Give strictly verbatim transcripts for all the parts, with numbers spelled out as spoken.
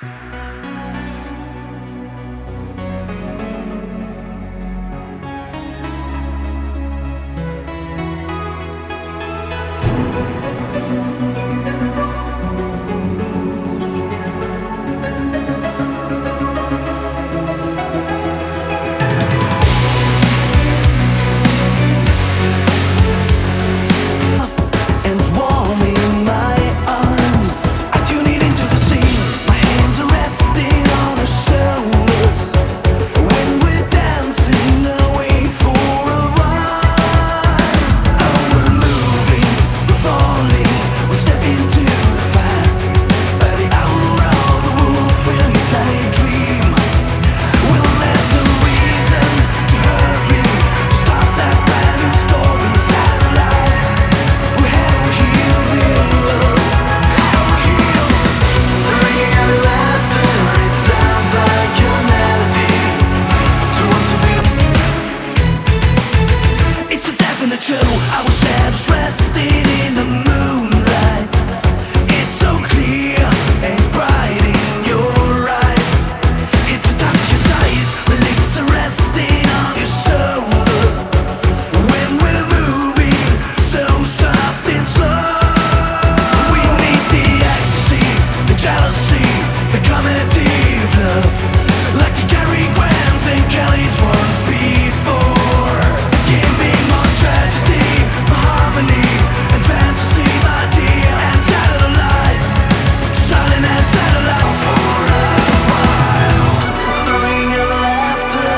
I was just resting in the moonlight. It's so clear and bright in your eyes. It's the touch of your sighs, my lips are resting on your shoulder. When we're moving so soft and slow, we need the ecstasy, the jealousy, the comedy of love, like the Cary Grants and Kellys once before. Give me more tragedy, more harmony and fantasy, my dear. And satellite, starting and satellite for a while. The ringing of laughter,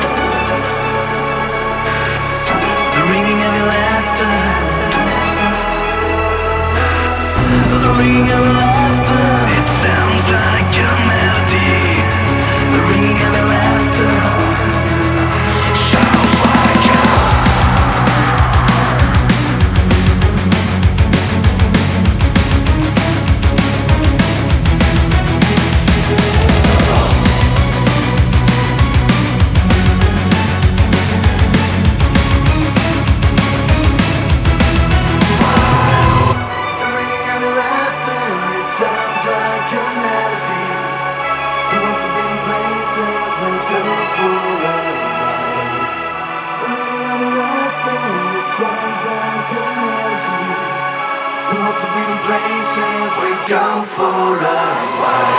the ringing of your laughter, the ringing of laughter. It sounds like a melody. The ringing of your laughter sounds like a places we go for a while.